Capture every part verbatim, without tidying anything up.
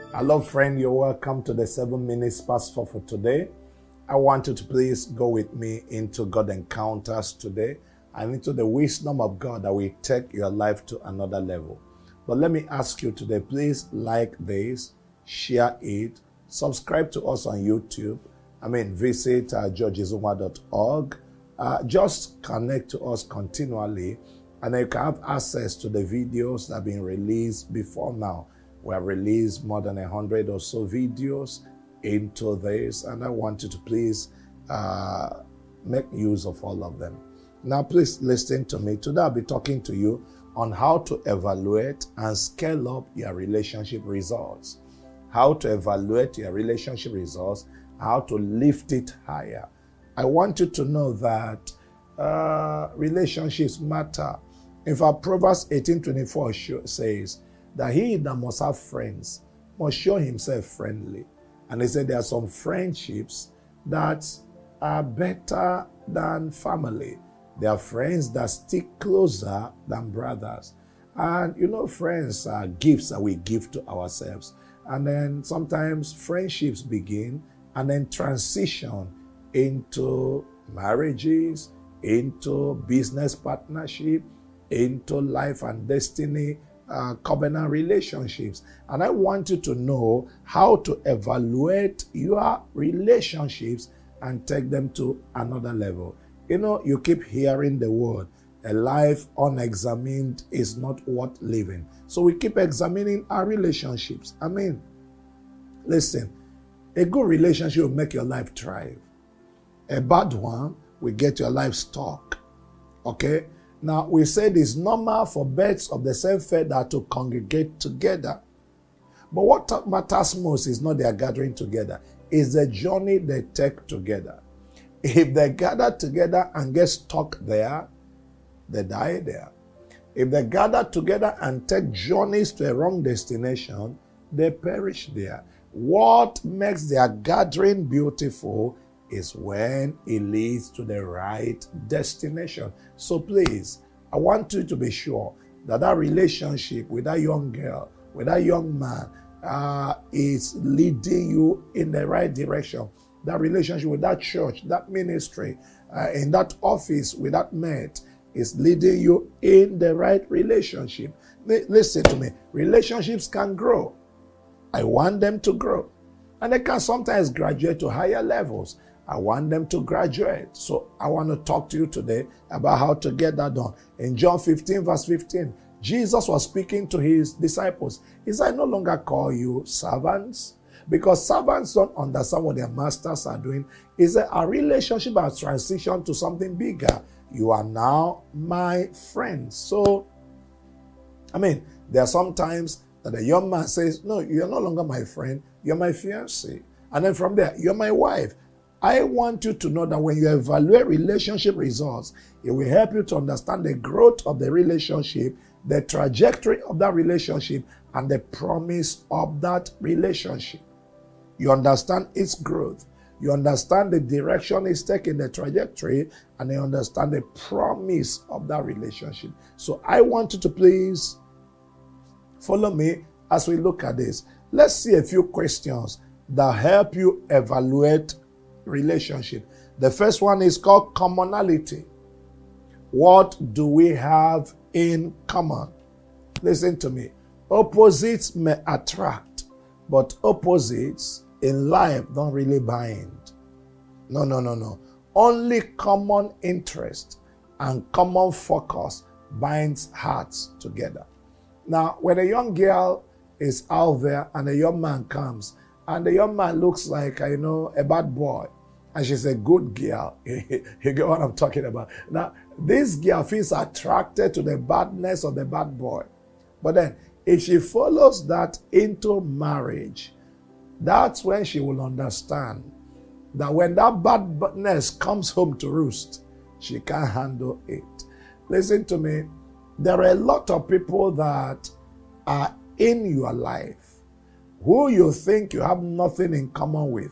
Hello, friend. You're welcome to the seven minutes pastor for today. I want you to please go with me into God encounters today and into the wisdom of God that will take your life to another level. But let me ask you today, please like this, share it, subscribe to us on YouTube. I mean, visit uh, george izuma dot org. Uh, just connect to us continually, and then you can have access to the videos that have been released before now. We have released more than a hundred or so videos into this, and I want you to please uh, make use of all of them. Now, please listen to me. Today, I'll be talking to you on how to evaluate and scale up your relationship results. How to evaluate your relationship results, how to lift it higher. I want you to know that uh, relationships matter. In fact, Proverbs eighteen twenty-four says that he that must have friends must show himself friendly. And he said there are some friendships that are better than family. There are friends that stick closer than brothers. And you know, friends are gifts that we give to ourselves. And then sometimes friendships begin and then transition into marriages, into business partnership, into life and destiny Uh, covenant relationships. And I want you to know how to evaluate your relationships and take them to another level. You know, you keep hearing the word, a life unexamined is not worth living. So we keep examining our relationships. I mean, listen, a good relationship will make your life thrive. A bad one will get your life stuck. Okay? Now, we said it's normal for birds of the same feather to congregate together. But what matters most is not their gathering together. It's the journey they take together. If they gather together and get stuck there, they die there. If they gather together and take journeys to a wrong destination, they perish there. What makes their gathering beautiful is when it leads to the right destination. So please, I want you to be sure that that relationship with that young girl, with that young man, uh, is leading you in the right direction. That relationship with that church, that ministry, uh, in that office with that mate is leading you in the right relationship. L- listen to me. Relationships can grow. I want them to grow. And they can sometimes graduate to higher levels. I want them to graduate. So I want to talk to you today about how to get that done. In John fifteen, verse fifteen, Jesus was speaking to his disciples. He said, I no longer call you servants, because servants don't understand what their masters are doing. He said, our relationship has transitioned to something bigger. You are now my friends. So, I mean, there are some times that a young man says, no, you're no longer my friend, you're my fiancé. And then from there, you're my wife. I want you to know that when you evaluate relationship results, it will help you to understand the growth of the relationship, the trajectory of that relationship, and the promise of that relationship. You understand its growth. You understand the direction it's taking, the trajectory, and you understand the promise of that relationship. So I want you to please follow me as we look at this. Let's see a few questions that help you evaluate relationship. The first one is called commonality. What do we have in common? Listen to me. Opposites may attract, but opposites in life don't really bind. No, no, no, no. Only common interest and common focus binds hearts together. Now, when a young girl is out there and a young man comes, and the young man looks like, you know, a bad boy, and she's a good girl. You get what I'm talking about? Now, this girl feels attracted to the badness of the bad boy. But then, if she follows that into marriage, that's when she will understand that when that badness comes home to roost, she can't handle it. Listen to me. There are a lot of people that are in your life who you think you have nothing in common with.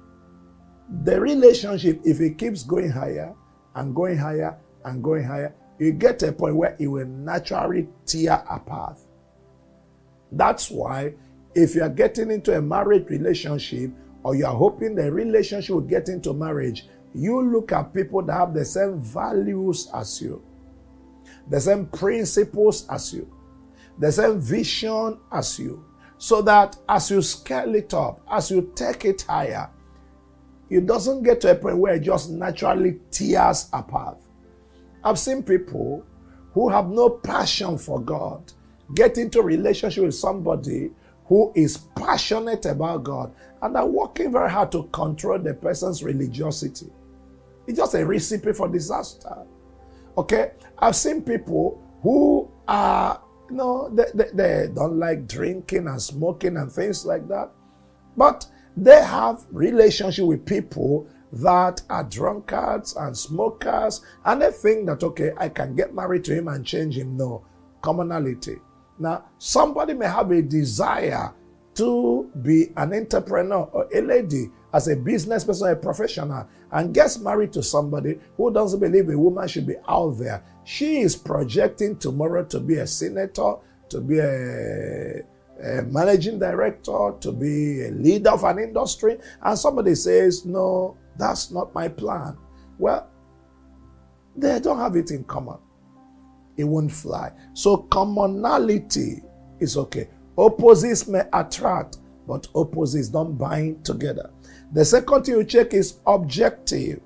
The relationship, if it keeps going higher and going higher and going higher, you get to a point where it will naturally tear apart. That's why if you are getting into a marriage relationship, or you are hoping the relationship will get into marriage, you look at people that have the same values as you, the same principles as you, the same vision as you, so that as you scale it up, as you take it higher, it doesn't get to a point where it just naturally tears apart. I've seen people who have no passion for God get into a relationship with somebody who is passionate about God, and are working very hard to control the person's religiosity. It's just a recipe for disaster. Okay? I've seen people who are, you know, they, they, they don't like drinking and smoking and things like that, but they have relationship with people that are drunkards and smokers, and they think that, okay, I can get married to him and change him. No. Commonality. Now, somebody may have a desire to be an entrepreneur or a lady as a business person, a professional, and gets married to somebody who doesn't believe a woman should be out there. She is projecting tomorrow to be a senator, to be a, a managing director, to be a leader of an industry, and somebody says, no, that's not my plan. Well, they don't have it in common. It won't fly. So commonality is okay. Opposites may attract, but opposites don't bind together. The second thing you check is objective.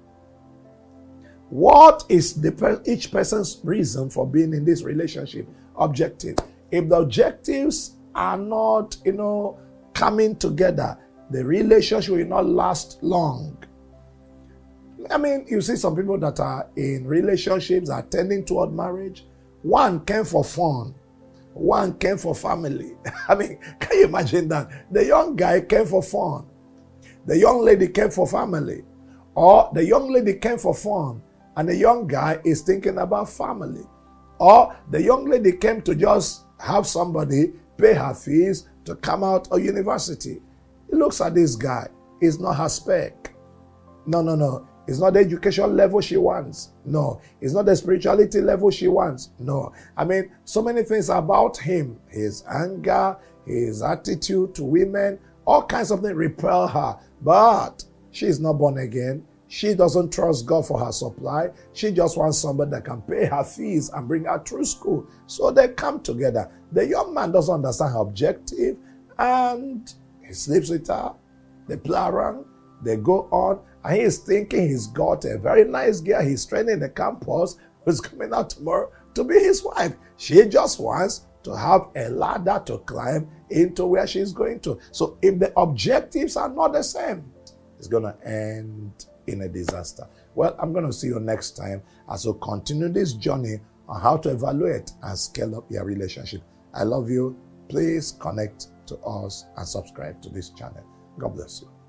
What is the, each person's reason for being in this relationship? Objective. If the objectives are not, you know, coming together, the relationship will not last long. I mean, you see some people that are in relationships, are tending toward marriage. One came for fun. One came for family. I mean, can you imagine that? The young guy came for fun. The young lady came for family. Or the young lady came for fun, and the young guy is thinking about family. Or the young lady came to just have somebody pay her fees to come out of university. He looks at this guy. It's not her spec. No, no, no. It's not the education level she wants. No. It's not the spirituality level she wants. No. I mean, so many things about him. His anger, his attitude to women, all kinds of things repel her. But she is not born again. She doesn't trust God for her supply. She just wants somebody that can pay her fees and bring her through school. So they come together. The young man doesn't understand her objective, and he sleeps with her. They play around. They go on. And he is thinking he's got a very nice girl he's training in the campus who's coming out tomorrow to be his wife. She just wants to have a ladder to climb into where she's going to. So if the objectives are not the same, it's going to end in a disaster. Well, I'm going to see you next time as we continue this journey on how to evaluate and scale up your relationship. I love you. Please connect to us and subscribe to this channel. God bless you.